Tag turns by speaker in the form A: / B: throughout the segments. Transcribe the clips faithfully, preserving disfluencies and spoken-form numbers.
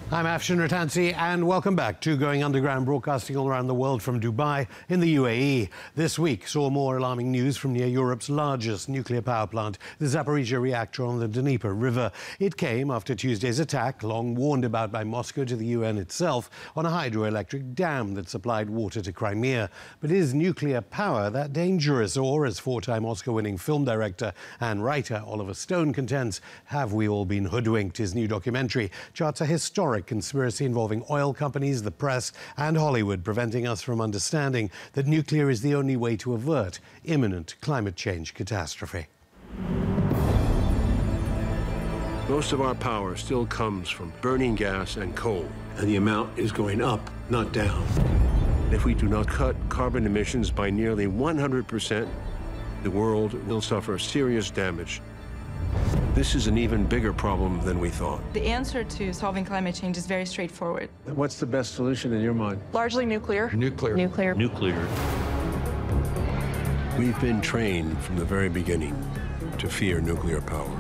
A: I'm Afshin Rattansi, and welcome back to Going Underground, broadcasting all around the world from Dubai in the U A E. This week saw more alarming news from near Europe's largest nuclear power plant, the Zaporizhzhia reactor on the Dnieper River. It came after Tuesday's attack, long warned about by Moscow to the U N itself, on a hydroelectric dam that supplied water to Crimea. But is nuclear power that dangerous? Or, as four-time Oscar-winning film director and writer Oliver Stone contends, have we all been hoodwinked? His new documentary charts a historic conspiracy involving oil companies, the press and Hollywood, preventing us from understanding that nuclear is the only way to avert imminent climate change catastrophe.
B: Most of our power still comes from burning gas and coal.
C: And the amount is going up, not down.
B: If we do not cut carbon emissions by nearly one hundred percent, the world will suffer serious damage. This is an even bigger problem than we thought.
D: The answer to solving climate change is very straightforward.
C: What's the best solution in your mind?
D: Largely nuclear.
E: Nuclear.
D: Nuclear.
E: Nuclear.
B: We've been trained from the very beginning to fear nuclear power.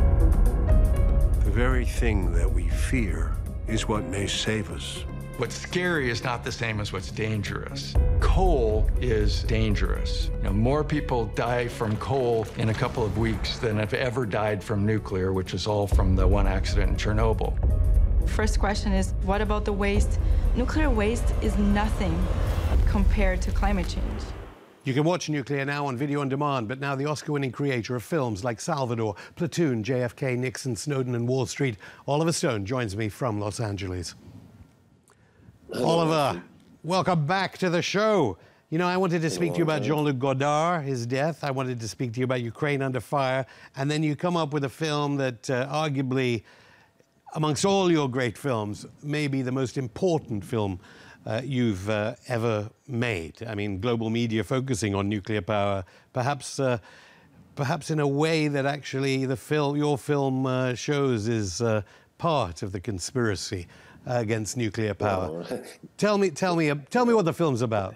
B: The very thing that we fear is what may save us.
E: What's scary is not the same as what's dangerous. Coal is dangerous. You know, more people die from coal in a couple of weeks than have ever died from nuclear, which is all from the one accident in Chernobyl.
D: First question is, what about the waste? Nuclear waste is nothing compared to climate change.
A: You can watch Nuclear now on video on demand, but now the Oscar-winning creator of films like Salvador, Platoon, J F K, Nixon, Snowden and Wall Street, Oliver Stone, joins me from Los Angeles. Oliver, welcome back to the show. You know, I wanted to speak to you about Jean-Luc Godard, his death. I wanted to speak to you about Ukraine Under Fire. And then you come up with a film that uh, arguably, amongst all your great films, may be the most important film uh, you've uh, ever made. I mean, global media focusing on nuclear power, perhaps uh, perhaps in a way that actually the film, your film uh, shows is uh, part of the conspiracy against nuclear power. Well, tell me, tell me, tell me what the film's about.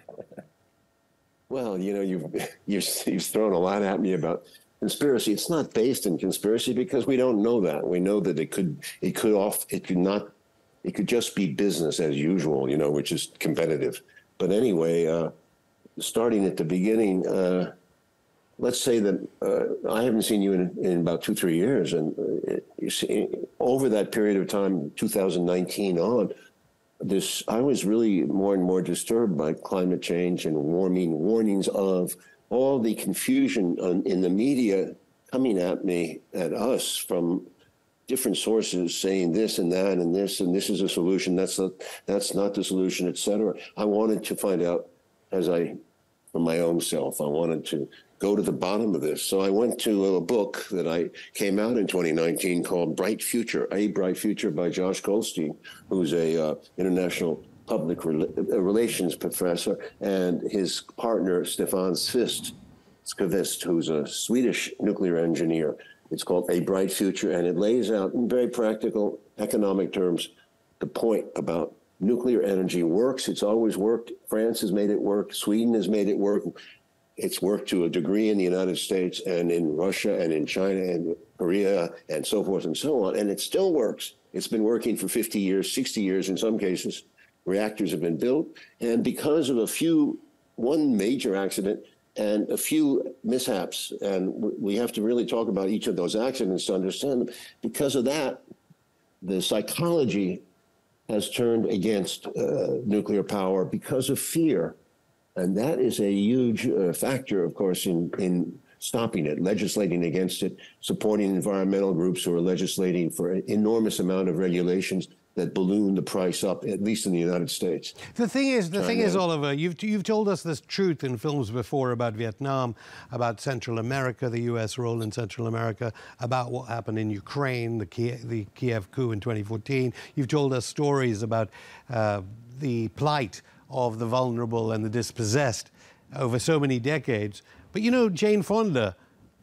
C: Well, you know, you've, you've you've thrown a lot at me about conspiracy. It's not based in conspiracy because we don't know that. We know that it could, it could off, it could not, it could just be business as usual, you know, which is competitive. But anyway, uh, starting at the beginning, uh, let's say that uh, I haven't seen you in, in about two, three years. And uh, you see, over that period of time, two thousand nineteen on, this I was really more and more disturbed by climate change and warming, warnings of all the confusion on, in the media coming at me, at us, from different sources saying this and that and this, and this is a solution, that's not, that's not the solution, et cetera. I wanted to find out, as I, for my own self, I wanted to go to the bottom of this. So I went to a book that I came out in twenty nineteen called Bright Future, A Bright Future by Josh Goldstein, who's a uh, international public re relations professor, and his partner, Stefan Svist, Skvist, who's a Swedish nuclear engineer. It's called A Bright Future, and it lays out in very practical economic terms the point about nuclear energy works. It's always worked. France has made it work. Sweden has made it work. It's worked to a degree in the United States and in Russia and in China and Korea and so forth and so on. And it still works. It's been working for fifty years, sixty years in some cases. Reactors have been built. And because of a few, one major accident and a few mishaps, and we have to really talk about each of those accidents to understand them. Because of that, the psychology has turned against uh, nuclear power because of fear. And that is a huge uh, factor, of course, in, in stopping it, legislating against it, supporting environmental groups who are legislating for an enormous amount of regulations that balloon the price up, at least in the United States.
A: The thing is, the
C: China.
A: thing is, Oliver, you've, you've told us this truth in films before about Vietnam, about Central America, the U S role in Central America, about what happened in Ukraine, the Kiev, the Kiev coup in twenty fourteen. You've told us stories about uh, the plight of the vulnerable and the dispossessed over so many decades. But you know, Jane Fonda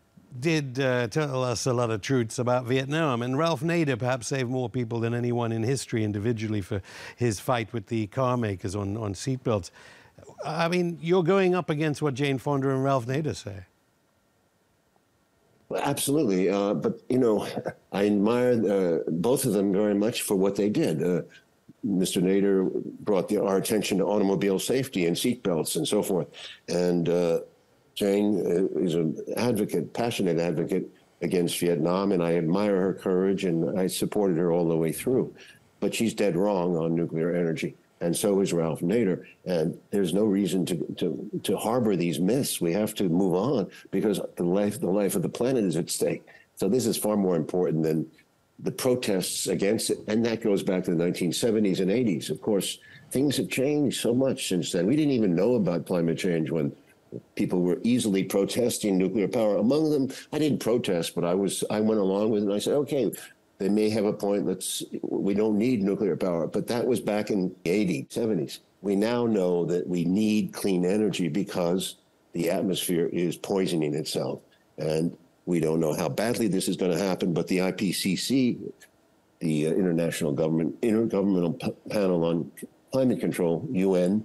A: did uh, tell us a lot of truths about Vietnam, and Ralph Nader perhaps saved more people than anyone in history individually for his fight with the car makers on, on seatbelts. I mean, you're going up against what Jane Fonda and Ralph Nader say.
C: Absolutely. Uh, but, you know, I admire uh, both of them very much for what they did. Uh, Mister Nader brought the, our attention to automobile safety and seatbelts and so forth. And uh, Jane is an advocate, passionate advocate against Vietnam, and I admire her courage, and I supported her all the way through. But she's dead wrong on nuclear energy, and so is Ralph Nader. And there's no reason to, to, to harbor these myths. We have to move on because the life, the life of the planet is at stake. So this is far more important than the protests against it. And that goes back to the nineteen seventies and eighties. Of course, things have changed so much since then. We didn't even know about climate change when people were easily protesting nuclear power. Among them, I didn't protest, but I was I went along with it, and I said, okay, they may have a point. Let's we don't need nuclear power. But that was back in the eighties, seventies. We now know that we need clean energy because the atmosphere is poisoning itself. And we don't know how badly this is going to happen, but the I P C C, the uh, International Government Intergovernmental P- Panel on Climate Control, U N,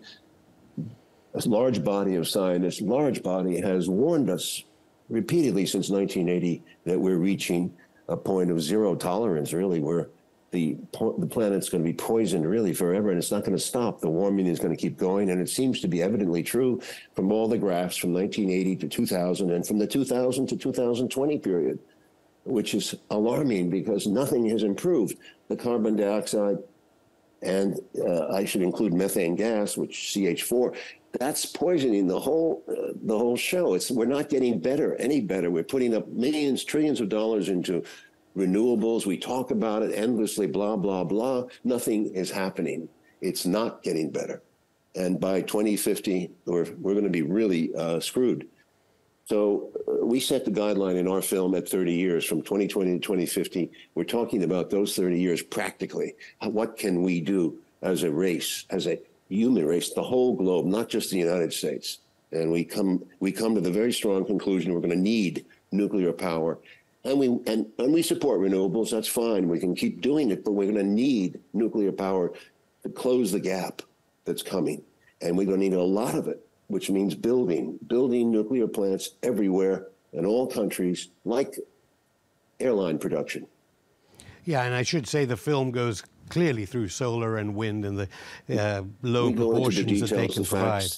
C: a large body of scientists, large body, has warned us repeatedly since nineteen eighty that we're reaching a point of zero tolerance, really, where the the planet's going to be poisoned really forever, and it's not going to stop. The warming is going to keep going, and it seems to be evidently true from all the graphs from nineteen eighty to two thousand and from the two thousand to two thousand twenty period, which is alarming because nothing has improved. The carbon dioxide, and uh, I should include methane gas, which C H four, that's poisoning the whole uh, the whole show. It's we're not getting better, any better. We're putting up millions, trillions of dollars into renewables. We talk about it endlessly, blah, blah, blah. Nothing is happening. It's not getting better. And by twenty fifty, we're, we're going to be really uh, screwed. So uh, we set the guideline in our film at thirty years, from twenty twenty to twenty fifty. We're talking about those thirty years practically. What can we do as a race, as a human race, the whole globe, not just the United States? And we come, we come to the very strong conclusion we're going to need nuclear power. And we and, and we support renewables. That's fine. We can keep doing it, but we're going to need nuclear power to close the gap that's coming. And we're going to need a lot of it, which means building, building nuclear plants everywhere in all countries, like airline production.
A: Yeah, and I should say the film goes clearly through solar and wind and the uh, low proportions that they can provide.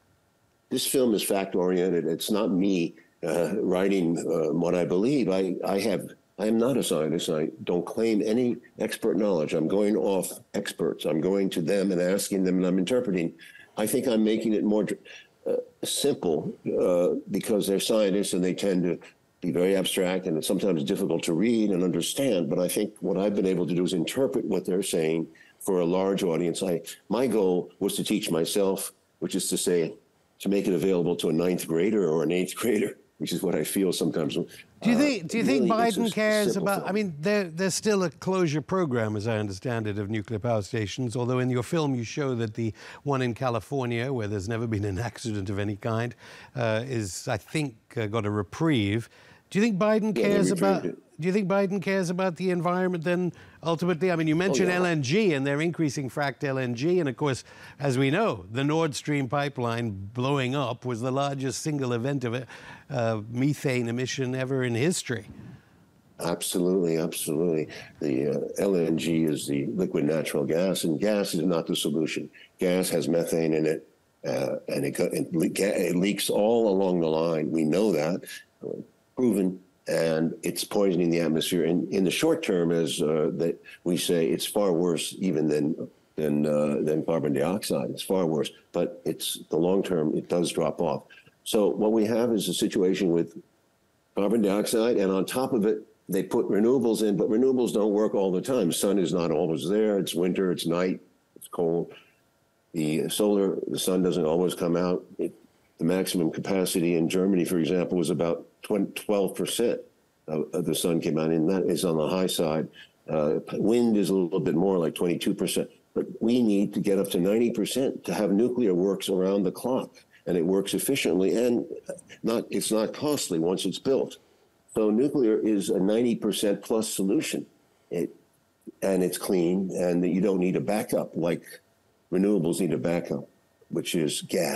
C: This film is fact-oriented. It's not me Uh, writing uh, what I believe. I, I have, I am not a scientist. I don't claim any expert knowledge. I'm going off experts. I'm going to them and asking them, and I'm interpreting. I think I'm making it more uh, simple uh, because they're scientists and they tend to be very abstract, and it's sometimes difficult to read and understand. But I think what I've been able to do is interpret what they're saying for a large audience. I, my goal was to teach myself, which is to say, to make it available to a ninth grader or an eighth grader, which is what I feel sometimes.
A: Do you think? Do you
C: really,
A: think Biden
C: a,
A: cares
C: a
A: about?
C: film.
A: I mean, there, there's still a closure program, as I understand it, of nuclear power stations. Although in your film you show that the one in California, where there's never been an accident of any kind, uh, is I think uh, got a reprieve. Do you think Biden
C: Yeah,
A: cares about?
C: it.
A: Do you think Biden cares about the environment then? Ultimately, I mean, you mentioned
C: Oh, yeah.
A: L N G, and they're increasing fracked L N G, and of course, as we know, the Nord Stream pipeline blowing up was the largest single event of uh, methane emission ever in history.
C: Absolutely, absolutely. The uh, L N G is the liquid natural gas, and gas is not the solution. Gas has methane in it, uh, and it, it, le- it leaks all along the line. We know that, uh, proven, and it's poisoning the atmosphere. In, in the short term, as uh, that we say, it's far worse even than than uh, than carbon dioxide. It's far worse, but it's the long term. It does drop off. So what we have is a situation with carbon dioxide, and on top of it, they put renewables in, but renewables don't work all the time. The sun is not always there. It's winter, it's night, it's cold. The solar, the sun doesn't always come out. It, the maximum capacity in Germany, for example, was about twelve percent of, of the sun came out, and that is on the high side. Uh, wind is a little bit more, like twenty-two percent. But we need to get up to ninety percent to have nuclear works around the clock, and it works efficiently, and not it's not costly once it's built. So nuclear is a ninety percent plus solution, it, and it's clean, and you don't need a backup like renewables need a backup, which is gas.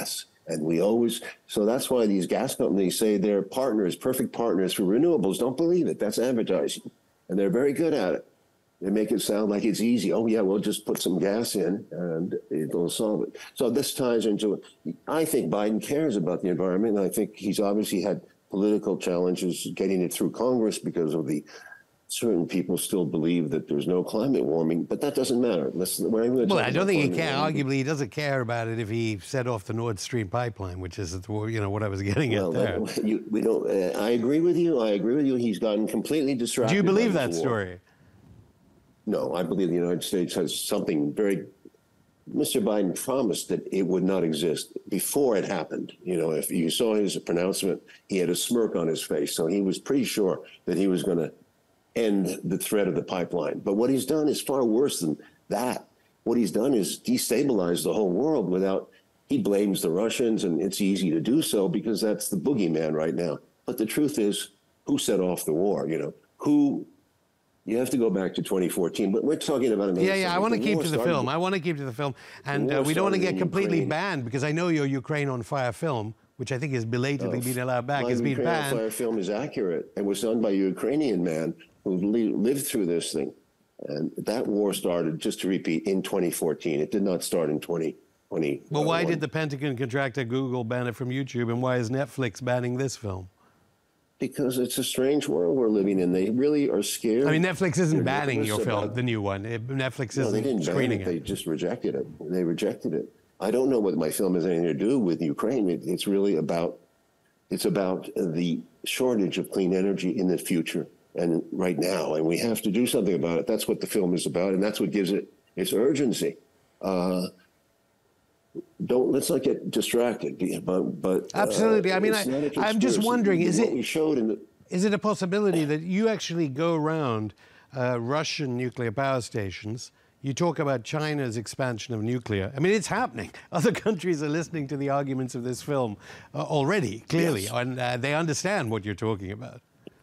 C: And we always, so that's why these gas companies say they're partners, perfect partners for renewables. Don't believe it. That's advertising. And they're very good at it. They make it sound like it's easy. Oh, yeah, we'll just put some gas in and it'll solve it. So this ties into it. I think Biden cares about the environment. And I think he's obviously had political challenges getting it through Congress because of the certain people still believe that there's no climate warming, but that doesn't matter. Listen,
A: well, I don't think he care. Arguably, he doesn't care about it if he set off the Nord Stream pipeline, which is, you know, what I was getting
C: well,
A: at there.
C: That, you, we don't. Uh, I agree with you. I agree with you. He's gotten completely distracted.
A: Do you believe that story?
C: No, I believe the United States has something very. Mister Biden promised that it would not exist before it happened. You know, if you saw his pronouncement, he had a smirk on his face, so he was pretty sure that he was going to end the threat of the pipeline. But what he's done is far worse than that. What he's done is destabilize the whole world without, he blames the Russians, and it's easy to do so because that's the boogeyman right now. But the truth is, who set off the war? You know, who, you have to go back to twenty fourteen, but we're talking about another.
A: Yeah, yeah, I want to keep to the film. I want to keep to the film. And uh, we don't want to get completely Ukraine. banned, because I know your Ukraine on Fire film, which I think is belatedly uh, being allowed back, has been
C: Ukraine
A: banned.
C: On Fire film is accurate. It was done by a Ukrainian man who lived through this thing. And that war started, just to repeat, in twenty fourteen. It did not start in twenty twenty.
A: Well, why did the Pentagon contractor Google ban it from YouTube, and why is Netflix banning this film?
C: Because it's a strange world we're living in. They really are scared.
A: I mean, Netflix isn't They're banning your film, about, the new one. Netflix isn't
C: no, they didn't
A: screening
C: ban it.
A: it.
C: They just rejected it. They rejected it. I don't know what my film has anything to do with Ukraine. It, it's really about, it's about the shortage of clean energy in the future and right now, and we have to do something about it. That's what the film is about, and that's what gives it its urgency. Uh, don't let's not get distracted. But, but
A: absolutely,
C: uh,
A: I mean, I, I'm just wondering: is it
C: we showed in the,
A: is it a possibility that you actually go around uh, Russian nuclear power stations? You talk about China's expansion of nuclear. I mean, it's happening. Other countries are listening to the arguments of this film uh, already, clearly, yes. and uh, they understand what you're talking about.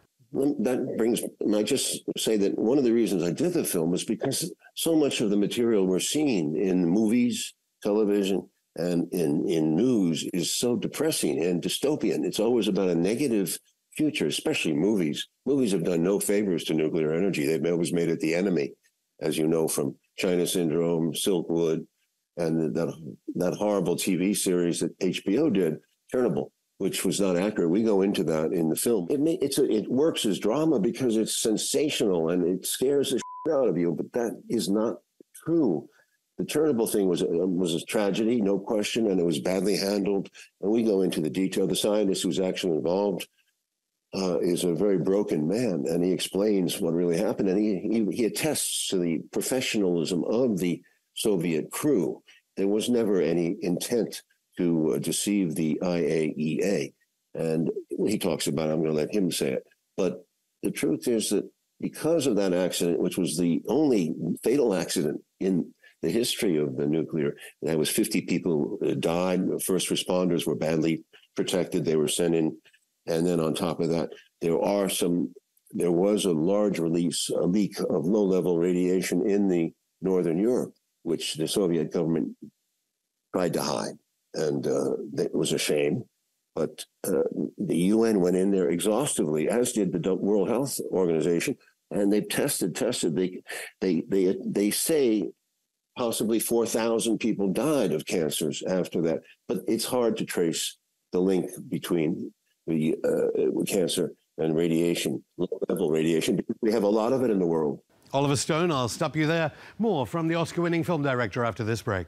C: That brings, and I just say that one of the reasons I did the film was because so much of the material we're seeing in movies, television, and in, in news is so depressing and dystopian. It's always about a negative future, especially movies. Movies have done no favors to nuclear energy. They've always made it the enemy, as you know, from China Syndrome, Silkwood, and that, that horrible T V series that H B O did, Chernobyl, which was not accurate. We go into that in the film. It may, it's a, it works as drama because it's sensational and it scares the shit out of you, but that is not true. The Chernobyl thing was a, was a tragedy, no question, and it was badly handled. And we go into the detail. The scientist who's actually involved uh, is a very broken man, and he explains what really happened, and he, he he attests to the professionalism of the Soviet crew. There was never any intent to uh, deceive the I A E A. And he talks about it, I'm going to let him say it. But the truth is that because of that accident, which was the only fatal accident in the history of the nuclear, there was fifty people uh, died. First responders were badly protected. They were sent in. And then on top of that, there are some, there was a large release, a leak of low-level radiation in the Northern Europe, which the Soviet government tried to hide. And uh, it was a shame. But uh, the U N went in there exhaustively, as did the World Health Organization, and they tested, tested. They, they, they, they say possibly four thousand people died of cancers after that. But it's hard to trace the link between the uh, cancer and radiation, low-level radiation, because we have a lot of it in the world.
A: Oliver Stone, I'll stop you there. More from the Oscar-winning film director after this break.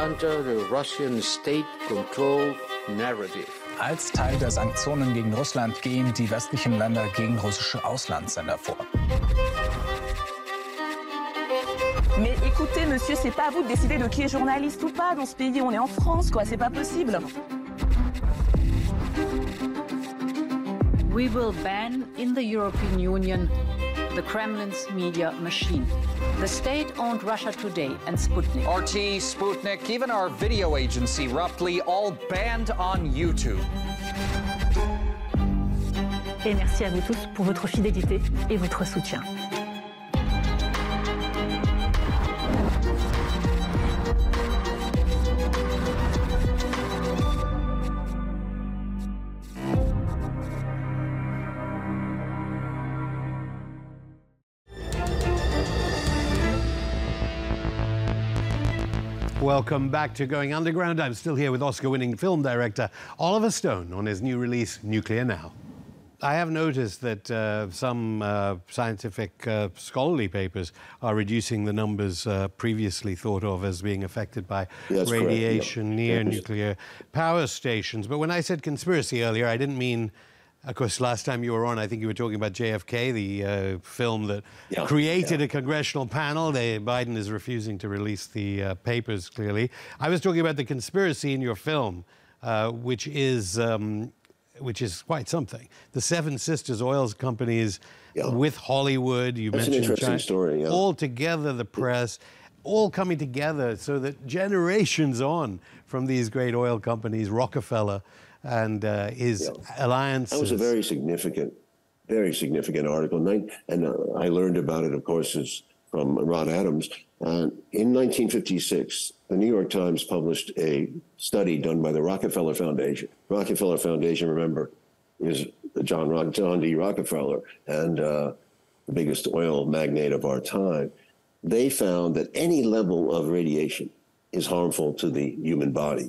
F: under the Russian state-controlled narrative.
G: Als Teil der Sanktionen gegen Russland gehen die westlichen Länder gegen russische Auslandssender vor.
H: Mais écoutez, monsieur, c'est pas à vous de décider de qui est journaliste ou pas dans ce pays. On est en France, quoi. C'est pas possible.
I: We will ban in the European Union the Kremlin's media machine. The state-owned Russia Today and Sputnik.
J: R T, Sputnik, even our video agency, Roughly, all banned on YouTube.
K: Et merci à vous tous pour votre fidélité et votre soutien.
A: Welcome back to Going Underground. I'm still here with Oscar-winning film director Oliver Stone on his new release, Nuclear Now. I have noticed that uh, some uh, scientific uh, scholarly papers are reducing the numbers uh, previously thought of as being affected by
C: That's
A: radiation
C: correct,
A: near
C: yeah.
A: nuclear power stations. But when I said conspiracy earlier, I didn't mean... Of course, last time you were on, I think you were talking about J F K, the uh, film that
C: yeah,
A: created
C: yeah.
A: a congressional panel. They, Biden is refusing to release the uh, papers, clearly. I was talking about the conspiracy in your film, uh, which is um, which is quite something. The Seven Sisters oil companies yeah. with Hollywood, you
C: That's
A: mentioned
C: an interesting
A: China,
C: story, yeah.
A: all together, the press, all coming together so that generations on from these great oil companies, Rockefeller, and uh, his
C: yeah.
A: alliances.
C: That was a very significant, very significant article. And uh, I learned about it, of course, is from Rod Adams. Uh, in nineteen fifty-six, the New York Times published a study done by the Rockefeller Foundation. Rockefeller Foundation, remember, is John, Rock, John D. Rockefeller and uh, the biggest oil magnate of our time. They found that any level of radiation is harmful to the human body.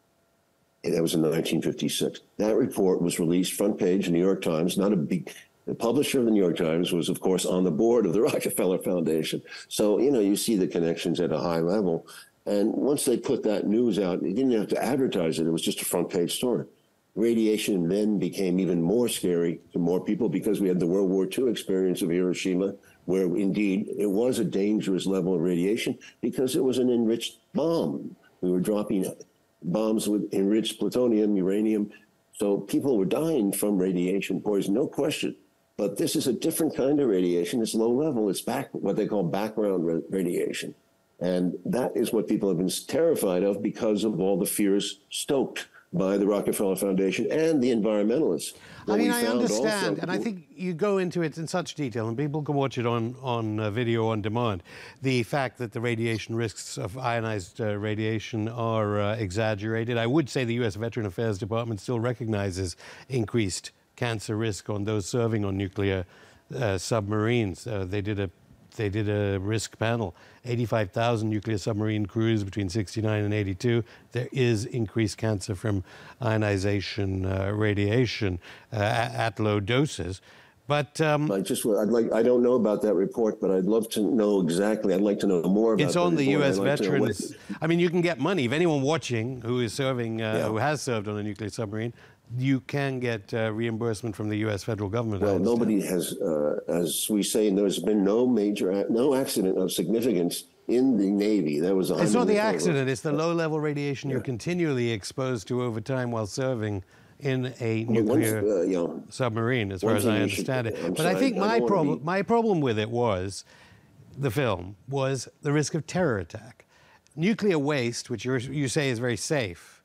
C: That was in nineteen fifty-six. That report was released front page, New York Times. Not a big. The publisher of the New York Times was, of course, on the board of the Rockefeller Foundation. So, you know, you see the connections at a high level. And once they put that news out, they didn't have to advertise it. It was just a front page story. Radiation then became even more scary to more people because we had the World War Two experience of Hiroshima, where indeed it was a dangerous level of radiation because it was an enriched bomb. We were dropping bombs with enriched plutonium, uranium. So people were dying from radiation poison, no question. But this is a different kind of radiation. It's low level. It's back what they call background ra- radiation. And that is what people have been terrified of because of all the fears stoked by the Rockefeller Foundation and the environmentalists.
A: I mean, I understand, and I think you go into it in such detail, and people can watch it on, on uh, video on demand, the fact that the radiation risks of ionized uh, radiation are uh, exaggerated. I would say the U S Veteran Affairs Department still recognizes increased cancer risk on those serving on nuclear uh, submarines. Uh, they did a They did a risk panel, eighty-five thousand nuclear submarine crews between sixty-nine and eighty-two. There is increased cancer from ionization uh, radiation uh, at low doses. But um,
C: I just, I'd like, I don't know about that report, but I'd love to know exactly. I'd like to know more about it.
A: It's on the
C: report.
A: U S
C: like
A: veterans. I mean, you can get money. If anyone watching who is serving, uh,
C: Yeah.
A: who has served on a nuclear submarine, you can get uh, reimbursement from the U S federal government.
C: Well, nobody has, uh, as we say, there's been no major, no accident of significance in the Navy. That was.
A: It's not the accident. It's the low-level radiation yeah. you're continually exposed to over time while serving in a nuclear
C: once, uh, you know,
A: submarine, as far as I understand
C: should,
A: it.
C: I'm
A: but
C: sorry,
A: I think
C: I
A: my problem,
C: be...
A: my problem with it was, the film, was the risk of terror attack. Nuclear waste, which you're, you say is very safe,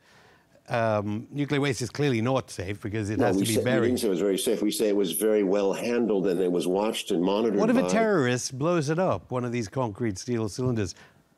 A: um, nuclear waste is clearly not safe because it
C: no,
A: has to be
C: say,
A: buried.
C: We didn't say it was very safe. We say it was very well handled and it was watched and monitored.
A: What if
C: by...
A: a terrorist blows it up, one of these concrete steel cylinders?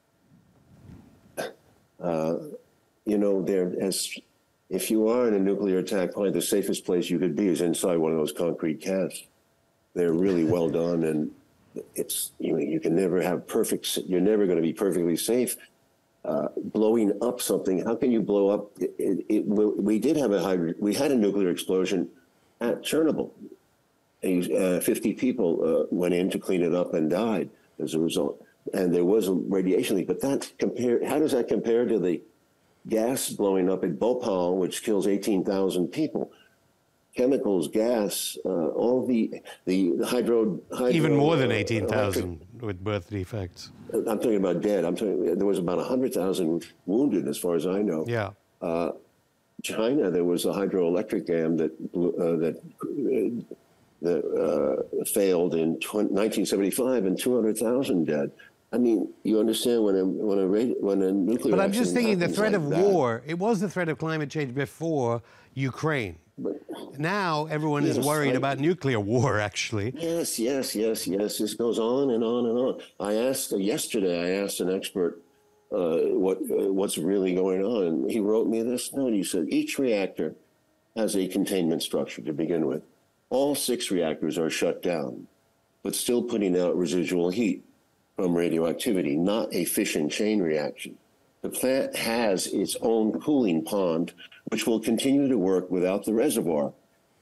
C: Uh, you know, there as if you are in a nuclear attack, probably the safest place you could be is inside one of those concrete cans. They're really well done, and it's you know, you can never have perfect. You're never going to be perfectly safe. Uh, blowing up something, how can you blow up? It, it, it, we did have a high, we had a nuclear explosion at Chernobyl. Uh, fifty people uh, went in to clean it up and died as a result. and there was a radiation leak. But that compare, how does that compare to the gas blowing up at Bhopal, which kills eighteen thousand people? Chemicals, gas, uh, all the the hydro, hydro
A: even more than eighteen thousand
C: uh,
A: with birth defects.
C: I'm talking about dead. I'm talking. There was about a hundred thousand wounded, as far as I know.
A: Yeah.
C: Uh, China, there was a hydroelectric dam that uh, that uh, that uh, failed in nineteen seventy-five, and two hundred thousand dead. I mean, you understand when a when a when a nuclear.
A: But I'm just thinking the threat
C: like
A: of
C: that,
A: war. It was the threat of climate change before Ukraine.
C: But,
A: now everyone
C: yes,
A: is worried
C: I,
A: about nuclear war, actually.
C: Yes, yes, yes, yes. This goes on and on and on. I asked uh, yesterday. I asked an expert uh, what uh, what's really going on. And he wrote me this note. He said each reactor has a containment structure to begin with. All six reactors are shut down, but still putting out residual heat from radioactivity, not a fission chain reaction. The plant has its own cooling pond, which will continue to work without the reservoir.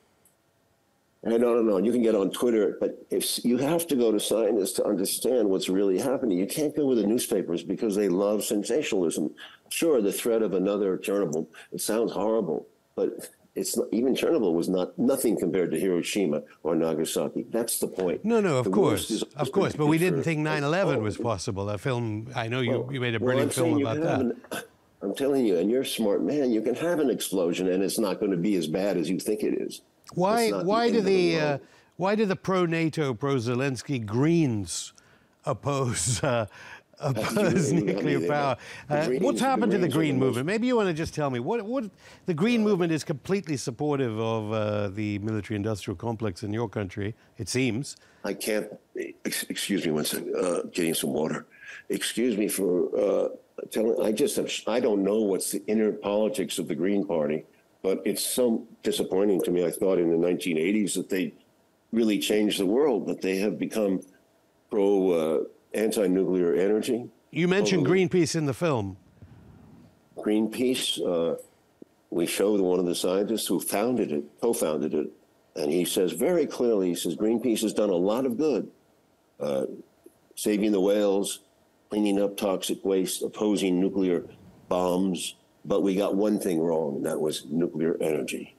C: And I don't know, you can get on Twitter, but if you have to go to scientists to understand what's really happening. You can't go with the newspapers because they love sensationalism. Sure, the threat of another Chernobyl, it sounds horrible, but it's not, even Chernobyl was not nothing compared to Hiroshima or Nagasaki. That's the point.
A: No, no, of
C: the
A: course,
C: is,
A: of course. But we didn't think nine eleven was possible. A film, I know you,
C: well,
A: you made a
C: well,
A: brilliant film about that.
C: An, I'm telling you, and you're a smart man, you can have an explosion and it's not going to be as bad as you think it is.
A: Why, why
C: the
A: do the, the uh, why do the pro-NATO, pro-Zelensky Greens oppose uh, oppose nuclear power? Uh, Greens, what's happened to the Green movement? Maybe you want to just tell me what what the Green movement is completely supportive of uh, the military-industrial complex in your country. It seems.
C: I can't. Excuse me one second. Uh, getting some water. Excuse me for uh, telling. I just have, I don't know what's the inner politics of the Green Party, but it's so disappointing to me. I thought in the nineteen eighties that they really changed the world, but they have become pro. Uh, anti-nuclear energy.
A: You mentioned
C: Although,
A: Greenpeace in the film.
C: Greenpeace, uh, we showed one of the scientists who founded it, co-founded it, and he says very clearly, he says, Greenpeace has done a lot of good, uh, saving the whales, cleaning up toxic waste, opposing nuclear bombs, but we got one thing wrong, and that was nuclear energy.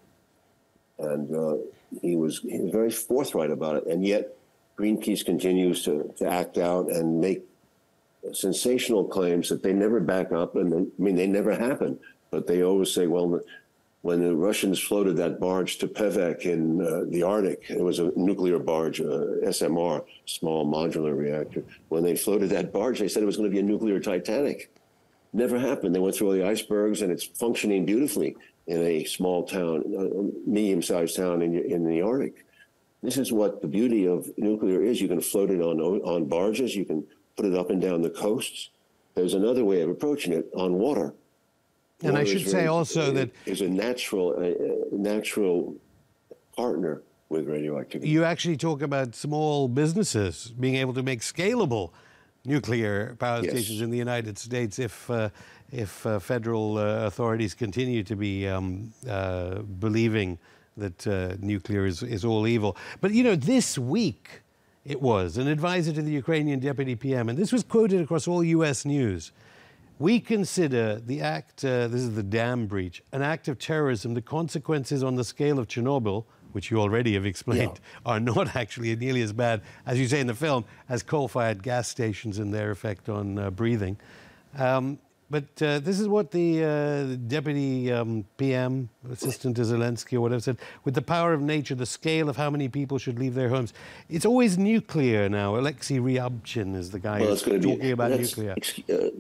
C: And uh, he was, he was very forthright about it, and yet Greenpeace continues to, to act out and make sensational claims that they never back up. And they, I mean, they never happen. But they always say, well, when the Russians floated that barge to Pevek in uh, the Arctic, it was a nuclear barge, uh, S M R, small modular reactor. When they floated that barge, they said it was going to be a nuclear Titanic. Never happened. They went through all the icebergs, and it's functioning beautifully in a small town, a medium-sized town in, in the Arctic. This is what the beauty of nuclear is. You can float it on on barges. You can put it up and down the coasts. There's another way of approaching it on water.
A: And
C: water
A: I should say
C: very,
A: also that
C: is a natural a natural partner with radioactivity.
A: You actually talk about small businesses being able to make scalable nuclear power
C: yes.
A: stations in the United States if uh, if uh, federal uh, authorities continue to be um, uh, believing that uh, nuclear is, is all evil. But, you know, this week it was an advisor to the Ukrainian deputy P M, and this was quoted across all U S news. We consider the act, uh, this is the dam breach, an act of terrorism. The consequences on the scale of Chernobyl, which you already have explained, yeah. are not actually nearly as bad, as you say in the film, as coal-fired gas stations and their effect on uh, breathing. Um, But uh, this is what the uh, deputy um, P M, assistant to Zelensky or whatever, said. With the power of nature, the scale of how many people should leave their homes. It's always nuclear now. Alexei Ryabchin is the guy
C: well,
A: who's talking be, about nuclear.
C: Uh,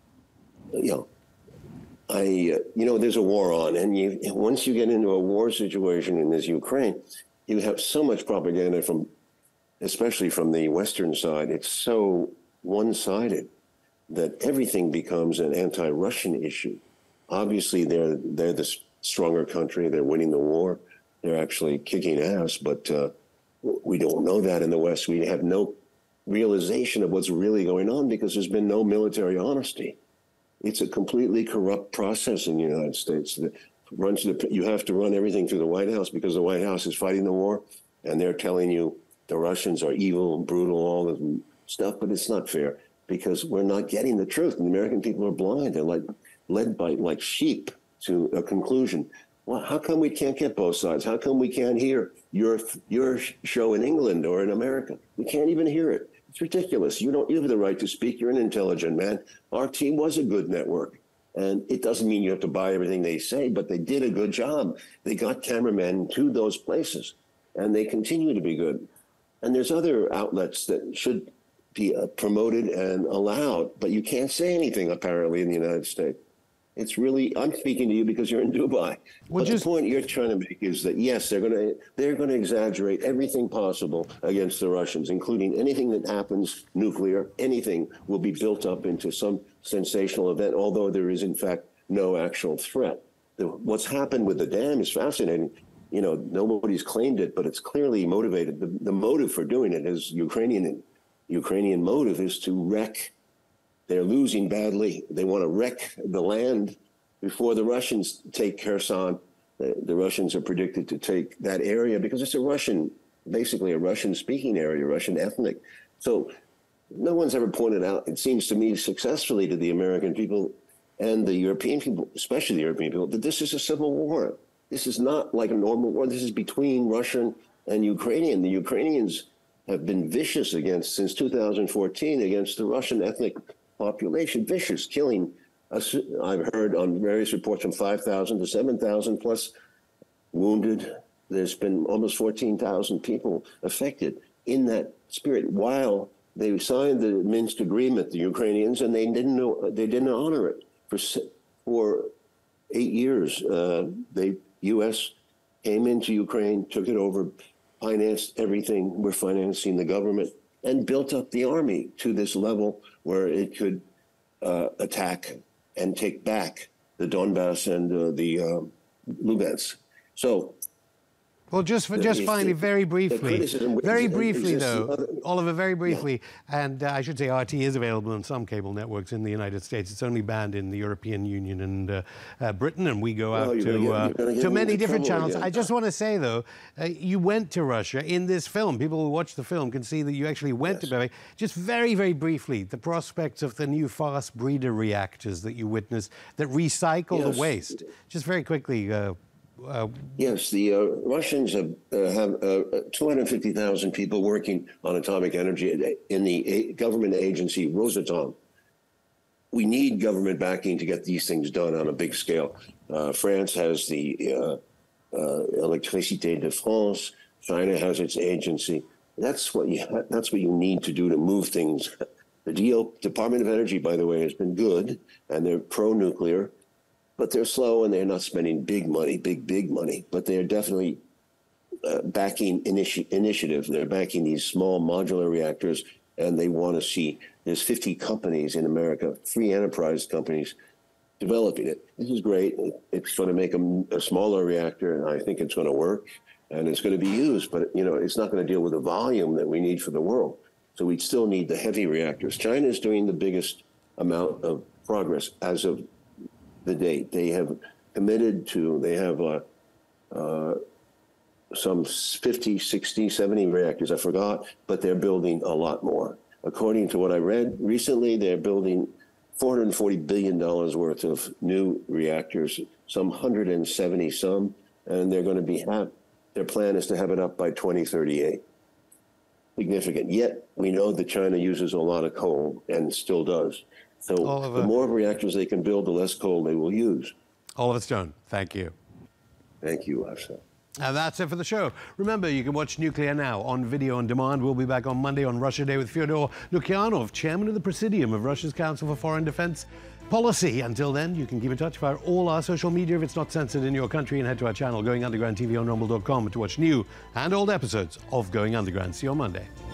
C: you know, I, uh, you know, there's a war on, and you, once you get into a war situation in this Ukraine, you have so much propaganda from, especially from the Western side. It's so one-sided that everything becomes an anti-Russian issue. Obviously, they're they're the stronger country. They're winning the war. They're actually kicking ass, but uh, we don't know that in the West. We have no realization of what's really going on because there's been no military honesty. It's a completely corrupt process in the United States. The, runs the, you have to run everything through the White House because the White House is fighting the war, and they're telling you the Russians are evil, brutal, all this stuff, but it's not fair. because we're not getting the truth. And the American people are blind. They're like led by like sheep to a conclusion. Well, how come we can't get both sides? How come we can't hear your your show in England or in America? We can't even hear it. It's ridiculous. You don't you have the right to speak. You're an intelligent man. R T was a good network. And it doesn't mean you have to buy everything they say, but they did a good job. They got cameramen to those places, and they continue to be good. And there's other outlets that should be uh, promoted and allowed, but you can't say anything, apparently, in the United States. It's really, I'm speaking to you because you're in Dubai. Well, but just, the point you're trying to make is that, yes, they're going to they're going to exaggerate everything possible against the Russians, including anything that happens nuclear. Anything will be built up into some sensational event, although there is, in fact, no actual threat. The, what's happened with the dam is fascinating. You know, nobody's claimed it, but it's clearly motivated. The, the motive for doing it is Ukrainian. Ukrainian motive is to wreck. They're losing badly. They want to wreck the land before the Russians take Kherson. The, the Russians are predicted to take that area because it's a Russian, basically a Russian-speaking area, Russian ethnic. So no one's ever pointed out, it seems to me, successfully to the American people and the European people, especially the European people, that this is a civil war. This is not like a normal war. This is between Russian and Ukrainian. The Ukrainians have been vicious against, since two thousand fourteen, against the Russian ethnic population, vicious, killing, I've heard on various reports, from five thousand to seven thousand plus wounded. There's been almost fourteen thousand people affected in that spirit, while they signed the Minsk agreement, the Ukrainians, and they didn't know, they didn't honor it for for eight years. Uh, they U S came into Ukraine, took it over, financed everything. We're financing the government, and built up the army to this level where it could uh, attack and take back the Donbass and uh, the uh, Lugansk. So,
A: well, just for, just finally, very briefly, very briefly though, other, Oliver, very briefly, yeah. and uh, I should say R T is available on some cable networks in the United States. It's only banned in the European Union and uh, uh, Britain, and we go out well, to, get, uh, to many different channels. Again. I just want to say, though, uh, you went to Russia in this film. People who watch the film can see that you actually went yes. to Belarus. Just very, very briefly, the prospects of the new fast breeder reactors that you witnessed that recycle yes. the waste. Just very quickly, uh, Uh,
C: yes, the uh, Russians have, uh, have uh, two hundred fifty thousand people working on atomic energy in the a- government agency Rosatom. We need government backing to get these things done on a big scale. Uh, France has the uh, uh, Électricité de France. China has its agency. That's what you. Ha- that's what you need to do to move things. The D O Department of Energy, by the way, has been good, and they're pro-nuclear. But they're slow, and they're not spending big money, big, big money. But they're definitely uh, backing initi- initiative. They're backing these small modular reactors, and they want to see, there's fifty companies in America, free enterprise companies, developing it. This is great. It's going to make a, a smaller reactor, and I think it's going to work, and it's going to be used. But, you know, it's not going to deal with the volume that we need for the world. So we still need the heavy reactors. China is doing the biggest amount of progress as of the date. They have committed to, they have uh, uh, some fifty, sixty, seventy reactors, I forgot, but they're building a lot more. According to what I read recently, they're building four hundred forty billion dollars worth of new reactors, some one hundred seventy some, and they're going to be, have, their plan is to have it up by twenty thirty-eight. Significant. Yet, we know that China uses a lot of coal, and still does. So Oliver, the more reactors they can build, the less coal they will use.
A: Oliver Stone, thank you.
C: Thank you, Afshan.
A: And that's it for the show. Remember, you can watch Nuclear Now on video on demand. We'll be back on Monday on Russia Day with Fyodor Lukyanov, chairman of the Presidium of Russia's Council for Foreign Defense Policy. Until then, you can keep in touch via all our social media if it's not censored in your country, and head to our channel, Going Underground T V on rumble dot com, to watch new and old episodes of Going Underground. See you on Monday.